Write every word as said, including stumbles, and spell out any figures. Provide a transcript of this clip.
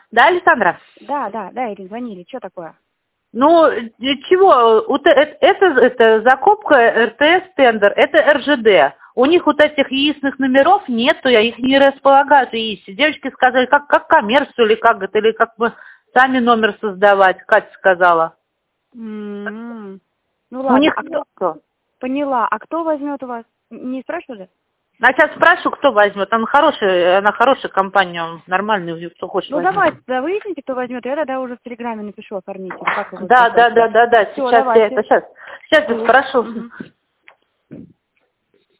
Да, Александра? Да, да, да, Ирина, звонили. Что такое? Ну, чего? Вот это, это, это закупка эр тэ эс тендер, это эр жэ дэ. У них вот этих яичных номеров нету, я их не располагают яиси. Девочки сказали, как, как коммерцию или как это, или как бы сами номер создавать, Катя сказала. М-м-м. Ну У ладно, них а кто... нету. Поняла. А кто возьмет у вас? Не спрашивали? А сейчас спрашиваю, кто возьмет. Она хорошая, она хорошая компания, нормальный, кто хочет Ну возьмет. давайте, да, выясните, кто возьмет. Я тогда уже в Телеграме напишу оформителю. Как вы Да, будете да, да, да, да. Все, Сейчас я давайте. это сейчас. Сейчас я спрошу. Мгм.